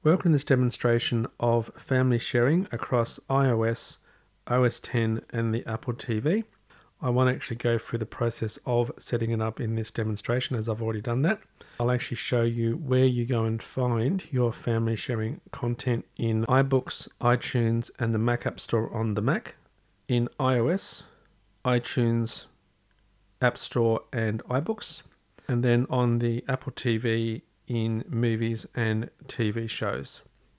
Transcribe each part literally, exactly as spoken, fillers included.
Welcome to this demonstration of family sharing across iOS, O S ten and the Apple T V. I won't actually go through the process of setting it up in this demonstration as I've already done that. I'll actually show you where you go and find your family sharing content in iBooks, iTunes and the Mac App Store on the Mac, in iOS, iTunes, App Store and iBooks, and then on the Apple T V in movies and T V shows.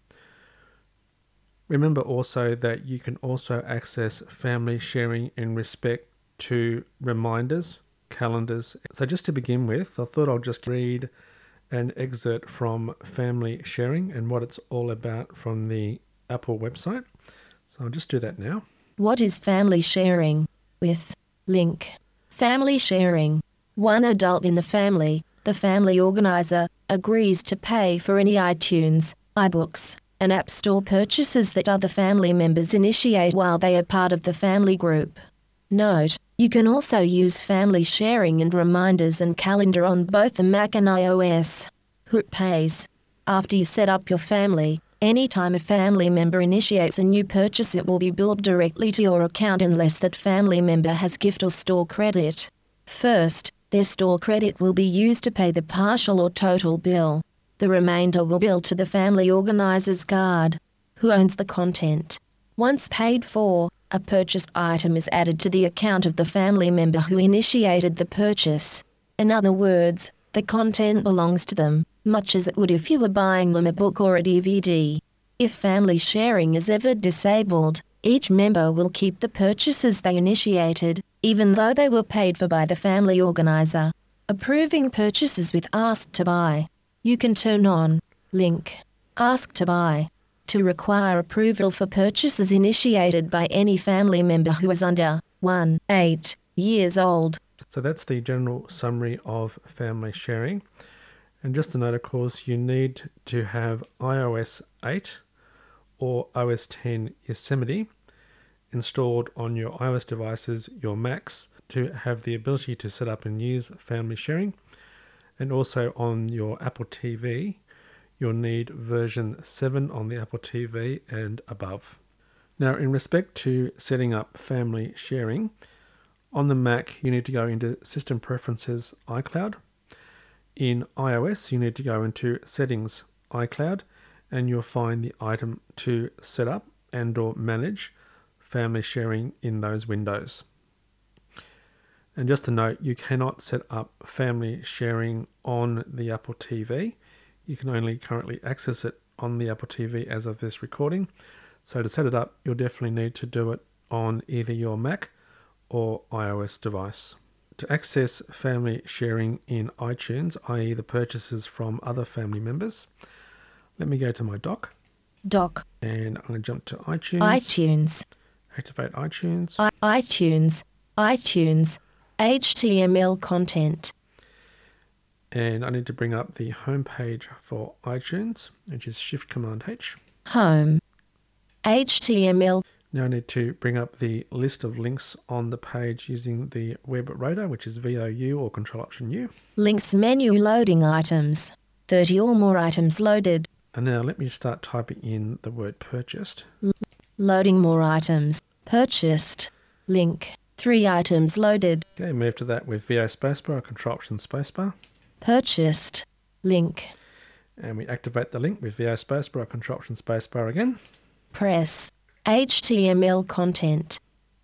Remember also that you can also access family sharing in respect to reminders, calendars. So just to begin with, I thought I'll just read an excerpt from family sharing and what it's all about from the Apple website. So I'll just do that now. What is family sharing? With link. Family sharing. One adult in the family, the family organizer, agrees to pay for any iTunes, iBooks, and App Store purchases that other family members initiate while they are part of the family group. Note, you can also use family sharing and reminders and calendar on both the Mac and iOS. Who pays? After you set up your family, anytime a family member initiates a new purchase, it will be billed directly to your account unless that family member has gift or store credit. First, their store credit will be used to pay the partial or total bill. The remainder will bill to the family organizer's card, who owns the content. Once paid for, a purchased item is added to the account of the family member who initiated the purchase. In other words, the content belongs to them, much as it would if you were buying them a book or a D V D. If family sharing is ever disabled, each member will keep the purchases they initiated, even though they were paid for by the family organizer. Approving purchases with Ask to Buy. You can turn on link Ask to Buy to require approval for purchases initiated by any family member who is under one to eight years old. So that's the general summary of family sharing. And just a note, of course, you need to have iOS eight or O S ten Yosemite installed on your iOS devices, your Macs, to have the ability to set up and use family sharing. And also on your Apple T V, you'll need version seven on the Apple T V and above. Now, in respect to setting up family sharing, on the Mac, you need to go into System Preferences, iCloud. In iOS, you need to go into Settings, iCloud, and you'll find the item to set up and or manage family sharing in those windows. And just a note, you cannot set up family sharing on the Apple T V. You can only currently access it on the Apple T V as of this recording. So to set it up, you'll definitely need to do it on either your Mac or iOS device. To access family sharing in iTunes, that is the purchases from other family members, let me go to my dock. Dock. And I'm going to jump to iTunes. iTunes. Activate iTunes. I- iTunes. iTunes. H T M L content. And I need to bring up the home page for iTunes, which is Shift Command H. Home. H T M L. Now I need to bring up the list of links on the page using the web rotor, which is V O U or Control Option U. Links menu loading items. thirty or more items loaded. And now let me start typing in the word purchased. L- loading more items. Purchased. Link. Three items loaded. Okay, move to that with V O spacebar or Control Option spacebar. Purchased. Link. And we activate the link with V O spacebar or Control Option spacebar again. Press. H T M L content.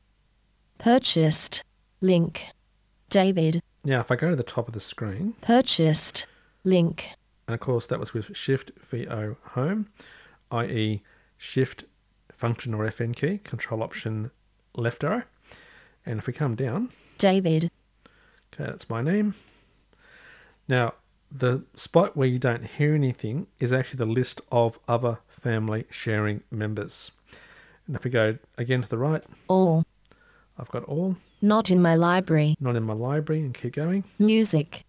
Purchased. Link. David. Now if I go to the top of the screen. Purchased. Link. And of course that was with Shift V O Home, that is Shift Function or F N key, Control Option left arrow. And if we come down. David. Okay, that's my name. Now, the spot where you don't hear anything is actually the list of other family sharing members. And if we go again to the right. All. I've got all. Not in my library. Not in my library, and keep going. Music.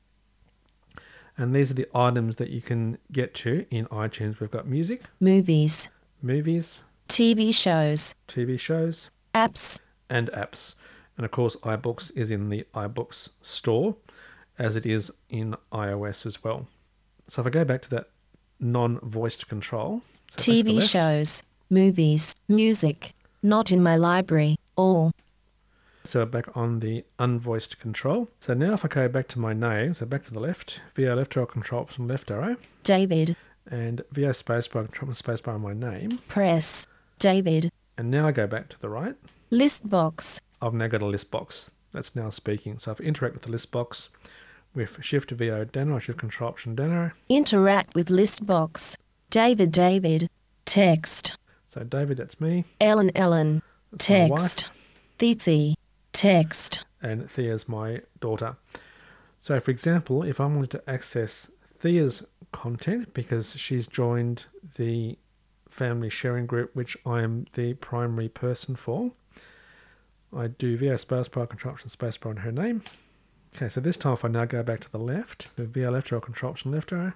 And these are the items that you can get to in iTunes. We've got music. Movies. Movies. T V shows. T V shows. Apps. And apps. And of course, iBooks is in the iBooks store, as it is in iOS as well. So if I go back to that non-voiced control. So back to T the V left. shows, movies, music, not in my library, all. So back on the unvoiced control. So now if I go back to my name, so back to the left, via left arrow control option left arrow, David, and via spacebar control spacebar on my name. press, David, And now I go back to the right. list box, I've now got a list box that's now speaking. So if I interact with the list box with Shift V O down arrow, Shift Control Option down arrow. interact with list box, David, David, text, So David, that's me. Ellen, Ellen, That's my wife. text, Thithi, text, And Thea's my daughter. So for example, if I wanted to access Thea's content because she's joined the family sharing group, which I am the primary person for, I do V O spacebar control option spacebar on her name. Okay, so this time if I now go back to the left, the V O left arrow control option left arrow.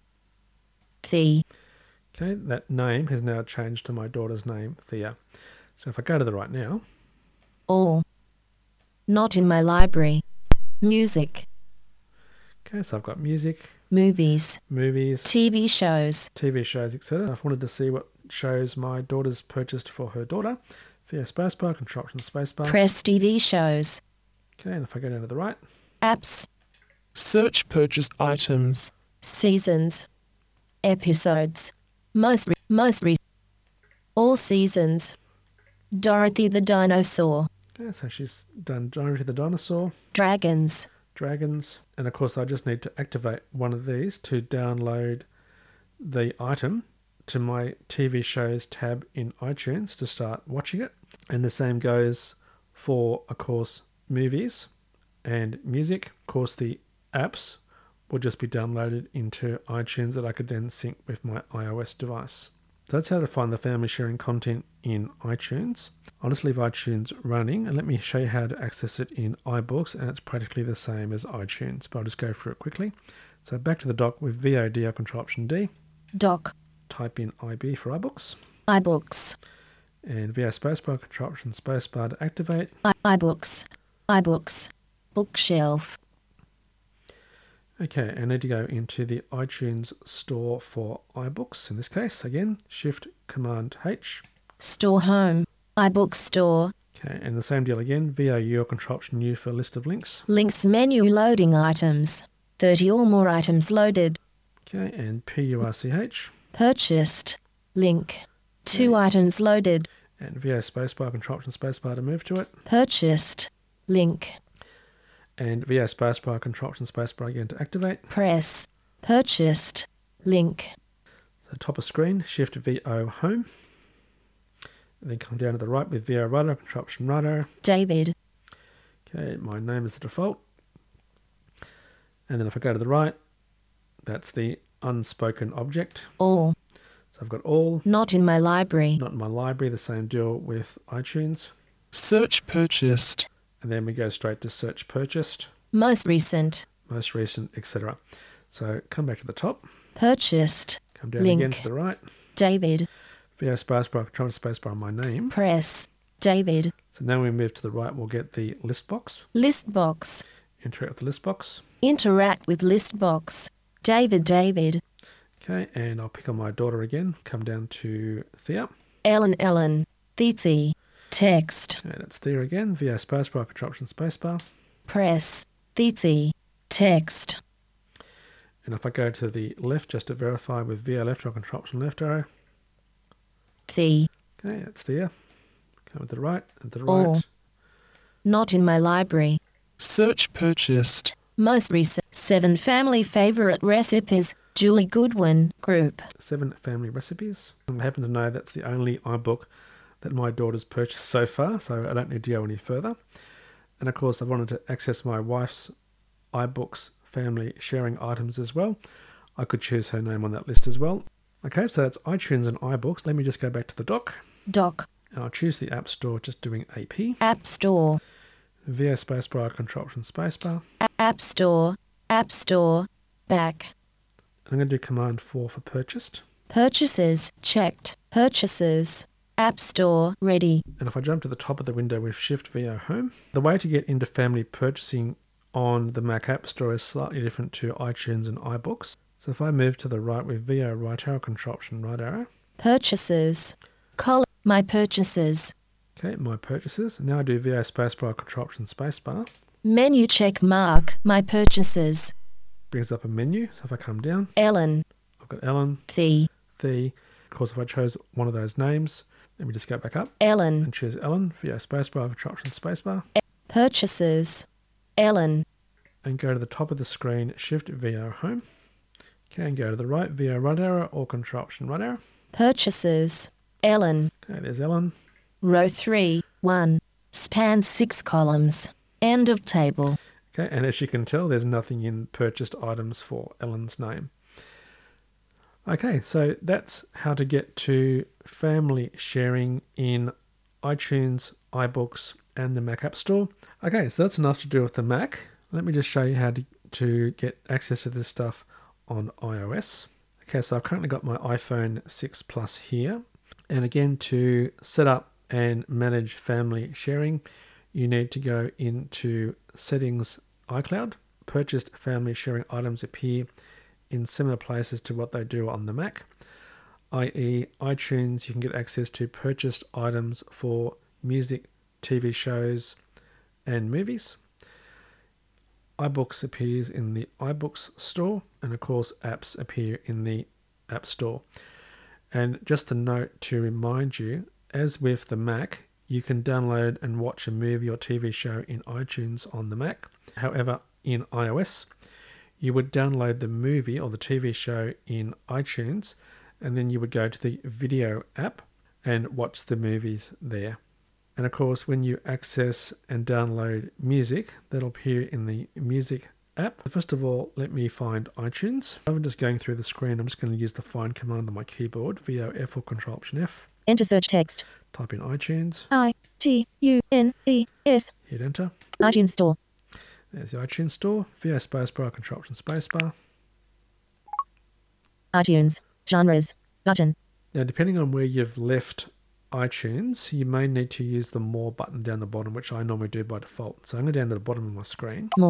Thi, Okay, that name has now changed to my daughter's name, Thea. So if I go to the right now, all. Not in my library. Music, okay, so I've got music, movies, movies, T V shows, T V shows, et cetera. I've wanted to see what shows my daughter's purchased for her daughter. Via spacebar, control option spacebar. press T V shows, Okay, and if I go down to the right, apps, Search purchased items. seasons, episodes, most re- most re- all seasons, Dorothy the dinosaur, okay, so she's done Dorothy the Dinosaur, dragons, dragons, and of course I just need to activate one of these to download the item to my T V shows tab in iTunes to start watching it. And the same goes for, of course, movies and music. Of course, the apps will just be downloaded into iTunes that I could then sync with my iOS device. So that's how to find the family sharing content in iTunes. I'll just leave iTunes running and let me show you how to access it in iBooks, and it's practically the same as iTunes, but I'll just go through it quickly. So back to the dock with V O D O control option D, doc, type in I B for iBooks, iBooks, and V O spacebar control option spacebar to activate. I- iBooks, iBooks, bookshelf, Okay, I need to go into the iTunes store for iBooks. In this case, again, Shift Command H. store home, iBooks store, Okay, and the same deal again, V O U or control option U for list of links. links menu loading items, thirty or more items loaded, Okay, and P U R C H, purchased, link, two items loaded, and V O spacebar control option spacebar to move to it, purchased, link, and V O spacebar control option spacebar again to activate. press, purchased, link, So top of screen, Shift V O home, and then come down to the right with V O right arrow control option right arrow. David, Okay, my name is the default. And then if I go to the right, that's the unspoken object. all, So I've got all, not in my library, not in my library, the same deal with iTunes. Search purchased. And then we go straight to search purchased, most recent, most recent, et cetera. So come back to the top, purchased, come down Link. again to the right. David, V O spacebar, control spacebar on my name. press, David, So now we move to the right, we'll get the list box. list box, Interact with the list box. interact with list box, David, David, Okay, and I'll pick on my daughter again. Come down to Thea. Ellen, Ellen, Thithi, text, And it's Thea again. V O spacebar, control option spacebar. press, Thithi, text, And if I go to the left just to verify with V O left arrow control option left arrow. Thi, Okay, that's Thea. Come to the right, and to the All. right. not in my library, Search purchased. most recent, seven family favorite recipes, Julie Goodwin, group, Seven family recipes. I happen to know that's the only iBook that my daughter's purchased so far, so I don't need to go any further. And of course, I wanted to access my wife's iBooks family sharing items as well. I could choose her name on that list as well. Okay, so that's iTunes and iBooks. Let me just go back to the dock, doc, and I'll choose the App Store, just doing A P. app store, V O spacebar, control option spacebar. a- app store, app store, back, I'm going to do Command four for purchased. purchases, checked, purchases, app store, ready, And if I jump to the top of the window with Shift V O Home, the way to get into family purchasing on the Mac App Store is slightly different to iTunes and iBooks. So if I move to the right with V O right arrow, Control Option right arrow. Purchases. Column. My purchases. Okay, my purchases. Now I do V O spacebar, Control Option spacebar. Menu check mark. My purchases. Brings up a menu. So if I come down, Ellen. I've got Ellen, The. the. Of course, if I chose one of those names, let me just go back up Ellen. and choose Ellen, V O spacebar, Control Option spacebar, Purchases. Ellen. and go to the top of the screen, Shift V O home. Okay, and go to the right, V O right arrow or Control Option right arrow. Purchases. Ellen. Okay, there's Ellen. Row three. one. Spans six columns. End of table. Okay, and as you can tell, there's nothing in purchased items for Ellen's name. Okay, so that's how to get to family sharing in iTunes, iBooks, and the Mac App Store. Okay, so that's enough to do with the Mac. Let me just show you how to, to get access to this stuff on iOS. Okay, so I've currently got my iPhone six Plus here. And again, to set up and manage family sharing, you need to go into Settings, iCloud. Purchased family sharing items appear in similar places to what they do on the Mac, that is iTunes. You can get access to purchased items for music, T V shows, and movies. iBooks appears in the iBooks store, and of course apps appear in the App Store. And just a note to remind you, as with the Mac, you can download and watch a movie or T V show in iTunes on the Mac. However, in iOS, you would download the movie or the T V show in iTunes, and then you would go to the video app and watch the movies there. And of course, when you access and download music, that'll appear in the music app. First of all, let me find iTunes. I'm just going through the screen. I'm just going to use the find command on my keyboard, V O F or Control Option F. Enter search text. Type in iTunes. I T U N E S. Hit enter. iTunes Store. There's the iTunes Store. V O spacebar, Control Option spacebar. iTunes. Genres. Button. Now, depending on where you've left iTunes, you may need to use the More button down the bottom, which I normally do by default. So I'm going down to the bottom of my screen. More.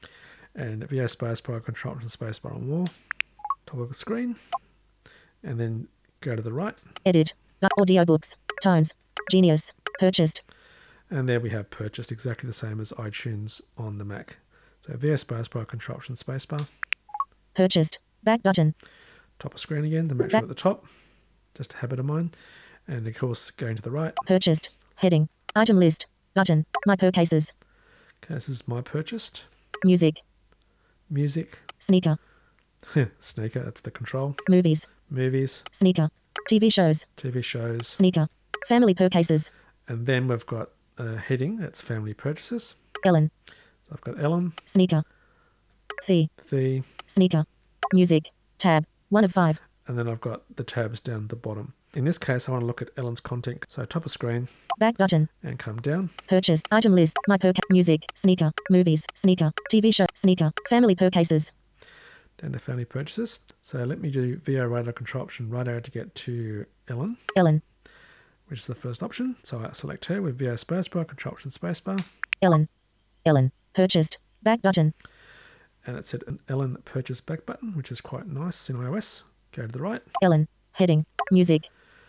And V O spacebar, Control Option spacebar on More. Top of the screen. And then go to the right. Edit. Audiobooks. Tones. Genius. Purchased. And there we have purchased, exactly the same as iTunes on the Mac. So V O spacebar, Control Option spacebar. Purchased. Back button. Top of screen again to make sure at the top. Just a habit of mine. And of course, going to the right. Purchased. Heading. Item list. Button. My purchases. Okay, this is my purchased. Music. Music. Sneaker. Sneaker, that's the control. Movies. Movies. Sneaker. T V shows. T V shows. Sneaker. Family purchases. And then we've got a heading, that's family purchases. Ellen. So I've got Ellen. Sneaker. The. The. Sneaker. Music. Tab. One of five. And then I've got the tabs down the bottom. In this case, I want to look at Ellen's content. So top of screen. Back button. And come down. Purchase. Item list. My per music. Sneaker. Movies. Sneaker. T V show. Sneaker. Family purchases. Down to family purchases. So let me do V O right arrow, Control Option right arrow to get to Ellen. Ellen. Which is the first option. So I select her with V O spacebar, Control Option spacebar. Ellen. Ellen. Purchased. Back button. And it said an Ellen purchase back button, which is quite nice in iOS. Go to the right. Ellen. Heading. Music.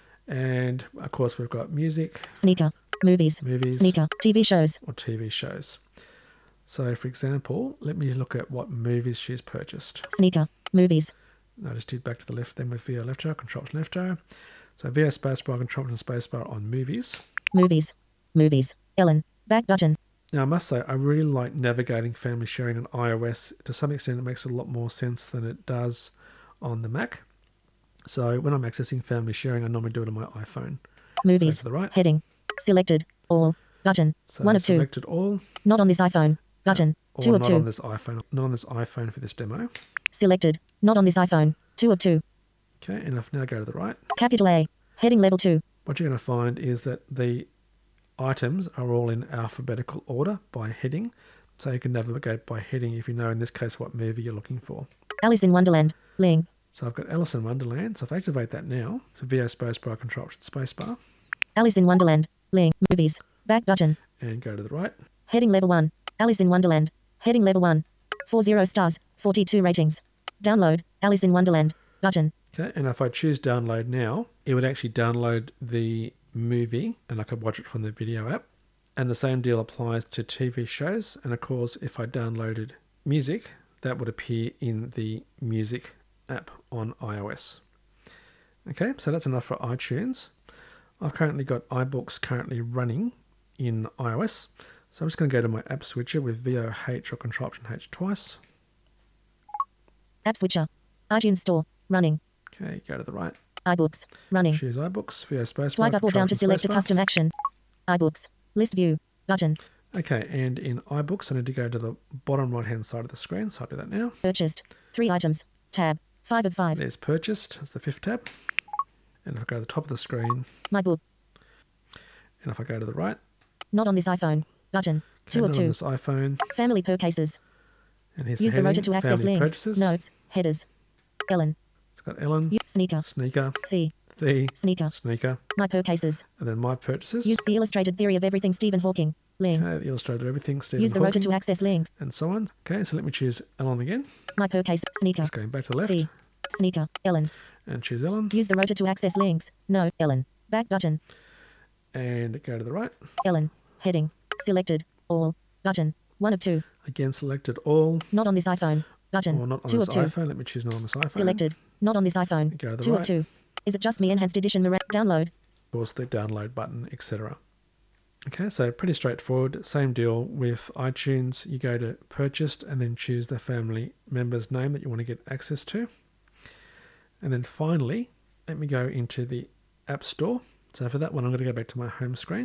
And of course we've got music. Sneaker. Movies. Movies. Sneaker. T V shows. Or T V shows. So for example, let me look at what movies she's purchased. Sneaker. Movies. I just did back to the left then with V O left arrow, Control Option left arrow. So V O spacebar, Control Option spacebar on movies. Movies. Movies. Ellen. Back button. Now I must say, I really like navigating family sharing on iOS. To some extent, it makes a lot more sense than it does on the Mac. So when I'm accessing family sharing, I normally do it on my iPhone. Movies. So to the right. Heading. Selected. All. Button. So One of two. Selected all. Not on this iPhone. Button. Or Two of not two. on this iPhone. Not on this iPhone for this demo. Selected. Not on this iPhone. Two of two. Okay, and if now go to the right. Capital A. Heading level two. What you're going to find is that the items are all in alphabetical order by heading. So you can navigate by heading if you know, in this case, what movie you're looking for. Alice in Wonderland. Link. So I've got Alice in Wonderland. So if I activate that now, so V O spacebar, Control Option spacebar, Alice in Wonderland. Link. Movies. Back button. and go to the right. Heading level one. Alice in Wonderland. Heading level one. Four zero stars. forty-two ratings. Download. Alice in Wonderland. Button. Okay, and if I choose download now, it would actually download the movie and I could watch it from the video app. And the same deal applies to T V shows. And of course, if I downloaded music, that would appear in the music app on iOS. Okay, so that's enough for iTunes. I've currently got iBooks currently running in iOS. So I'm just going to go to my app switcher with V O H or Control Option H twice. App switcher. iTunes Store. Running. Okay, go to the right. iBooks. Running. Choose iBooks, V O spacebar. Swipe up or down to select a custom action. iBooks. List view. Button. Okay, and in iBooks, I need to go to the bottom right-hand side of the screen, so I'll do that now. Purchased. Three items. Tab. Five of five. There's purchased. That's the fifth tab. And if I go to the top of the screen, My book. and if I go to the right, Not on this iPhone. Button. okay, Two of not on two. this iPhone, Family per cases. and here's Use the the rotor heading, to access family links. purchases. Notes. Headers. Ellen. It's got Ellen, U- sneaker. sneaker, The. the, Sneaker. sneaker, My per cases. and then my purchases. Use the illustrated theory of everything Stephen Hawking. Link. Okay, the illustrated everything, Stephen Use the rotor Hawking, to access links. and so on. Okay, so let me choose Ellen again. My per case. Sneaker. Just going back to the left, The. Sneaker. Ellen. and choose Ellen, Use the rotor to access links. No. Ellen. Back button. and go to the right. Ellen. Heading. Selected. All. Button. One of two. Again, selected all, Not on this iPhone. Button. or not on two this of two. iPhone. Let me choose not on this iPhone. Selected. Not on this iPhone. Go to the two right. of two. Is it just me? Enhanced edition. Mira- download. Of course, the download button, et cetera. Okay, so pretty straightforward. Same deal with iTunes. You go to purchased and then choose the family member's name that you want to get access to. And then finally, let me go into the App Store. So for that one, I'm going to go back to my home screen.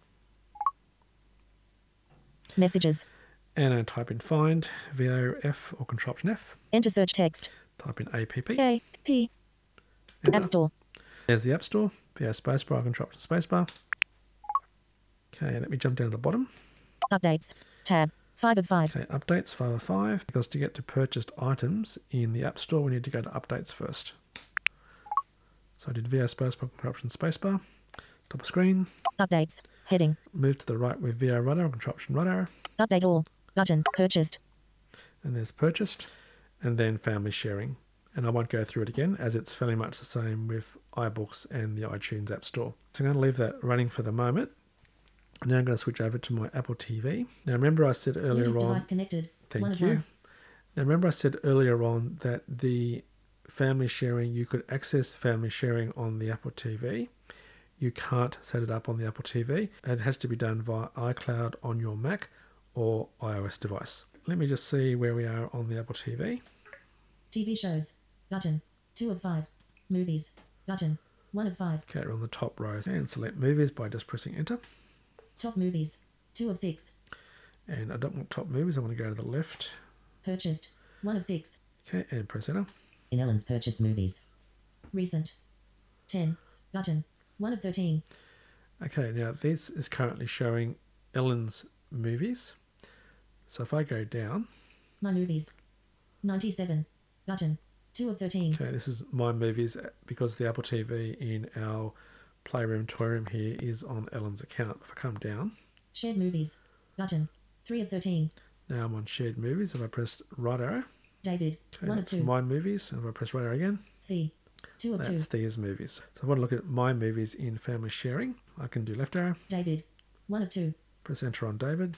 Messages. And I type in find, V O F or Control Option F. Enter search text. Type in A P P. A. P. Enter. App Store. There's the App Store. V O spacebar, Control Option spacebar. Okay, let me jump down to the bottom. Updates. Tab. Five of five. Okay, updates, five of five. Because to get to purchased items in the App Store, we need to go to updates first. So I did V O spacebar, Control Option spacebar. Top of screen. Updates. Heading. Move to the right with V O right arrow, Control Option right arrow. Update all. Button. Purchased. And there's purchased. And then family sharing. And I won't go through it again as it's fairly much the same with iBooks and the iTunes App Store. So I'm going to leave that running for the moment. Now I'm going to switch over to my Apple T V. Now remember I said earlier Bluetooth on... device connected. One Thank of you. one. Now remember I said earlier on that the family sharing, you could access family sharing on the Apple T V. You can't set it up on the Apple T V. It has to be done via iCloud on your Mac or iOS device. Let me just see where we are on the Apple T V. T V shows. Button. Two of five. Movies. Button. One of five. Okay, we're on the top row. And select movies by just pressing enter. Top movies. Two of six. And I don't want top movies, I want to go to the left. Purchased. One of six. Okay, and press enter. In Ellen's purchased movies. Recent. Ten. Button. One of thirteen. Okay, now this is currently showing Ellen's movies. So if I go down, My movies. Ninety-seven. Button. Two of thirteen. okay, this is my movies because the Apple T V in our Playroom Toy Room here is on Ellen's account. If I come down, Shared movies. Button. Three of thirteen. now I'm on shared movies. If I press right arrow, David. okay, One of that's two. my movies. And if I press right arrow again, The. Two of two. that's Thea's movies. So if I want to look at my movies in family sharing, I can do left arrow, David. One of two. press enter on David.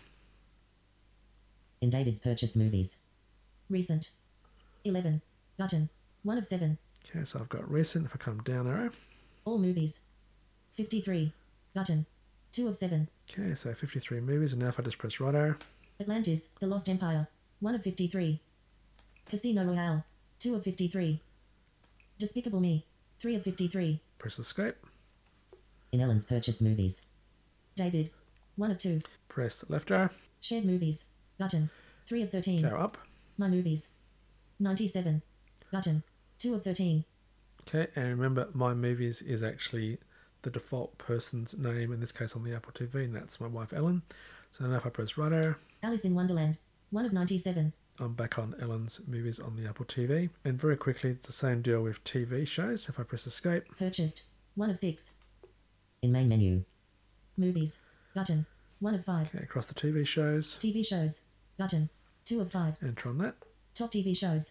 In David's purchased movies. Recent. Eleven. Button. One of seven. Okay, so I've got recent. If I come down arrow, All movies. Fifty-three. Button. Two of seven. okay, so fifty-three movies. And now if I just press right arrow, Atlantis, The Lost Empire. One of fifty-three. Casino Royale. Two of fifty-three. Despicable Me. Three of fifty-three. press escape, In Ellen's purchased movies. David. One of two. press left arrow, Shared movies. Button. Three of thirteen. go up. My movies. Ninety-seven. Button. Two of thirteen. Okay, and remember my movies is actually the default person's name, in this case on the Apple T V, and that's my wife Ellen. So now if I press right arrow, Alice in Wonderland. One of ninety-seven. I'm back on Ellen's movies on the Apple T V. And very quickly, it's the same deal with T V shows. If I press escape, Purchased. One of six. In main menu. Movies. Button. One of five. okay, across the T V shows, T V shows. Button. Two of five. enter on that. Top T V shows.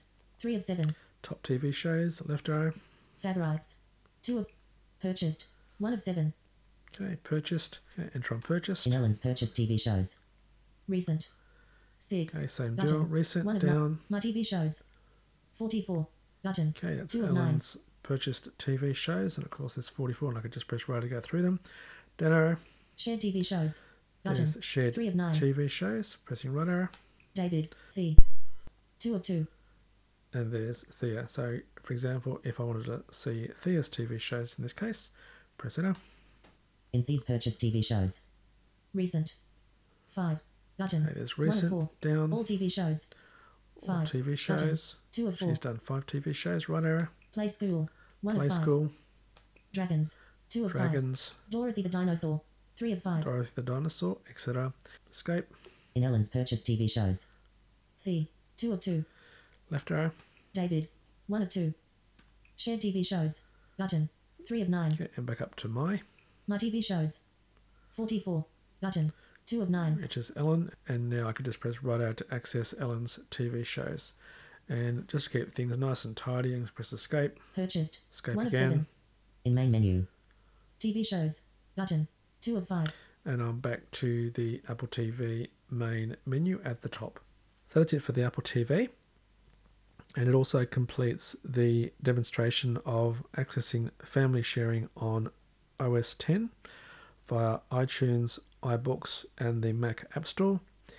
three of seven. Top T V shows, left arrow. Favorites, two of. Purchased, one of seven. Okay, purchased. Okay, enter on purchased. In Ellen's purchased T V shows. Recent, six. Okay, same Button. deal. Recent, One of down. nine. My T V shows. Forty-four. Button. Okay, that's Two of nine. Ellen's purchased T V shows, and of course there's forty-four, and I could just press right to go through them. Down arrow. Shared T V shows. Button. There's shared Three of nine. T V shows. Pressing right arrow. David, Thea. Two of two. And there's Thea. So, for example, if I wanted to see Thea's T V shows in this case, press enter. In Thea's purchased T V shows. Recent. Five. Button. Okay, there's One of recent, four. down, All T V shows. all Five. T V Button. shows. Two of four. She's done five T V shows, right arrow. Play School. One Play of five. School, Dragons. Two of Dragons, five. Dorothy the Dinosaur. Three of five. Dorothy the Dinosaur, et cetera. Escape, In Ellen's purchased T V shows. Thea. Two of two. left arrow. David. One of two. Shared T V shows. Button. Three of nine. Okay, and back up to my, My T V shows. Forty-four. Button. Two of nine. which is Ellen, and now I could just press right arrow to access Ellen's T V shows. And just to keep things nice and tidy, and press escape, Purchased. escape One of again, seven. In main menu. T V shows. Button. Two of five. and I'm back to the Apple T V main menu at the top. So that's it for the Apple T V. And it also completes the demonstration of accessing family sharing on O S ten via iTunes, iBooks, and the Mac App Store,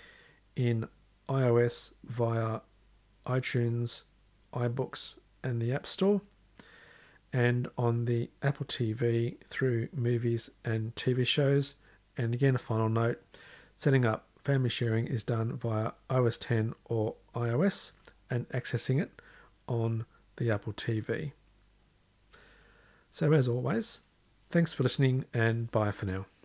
in iOS via iTunes, iBooks, and the App Store, and on the Apple T V through movies and T V shows. And again, a final note, setting up family sharing is done via O S ten or iOS, and accessing it on the Apple T V. So as always, thanks for listening, and bye for now.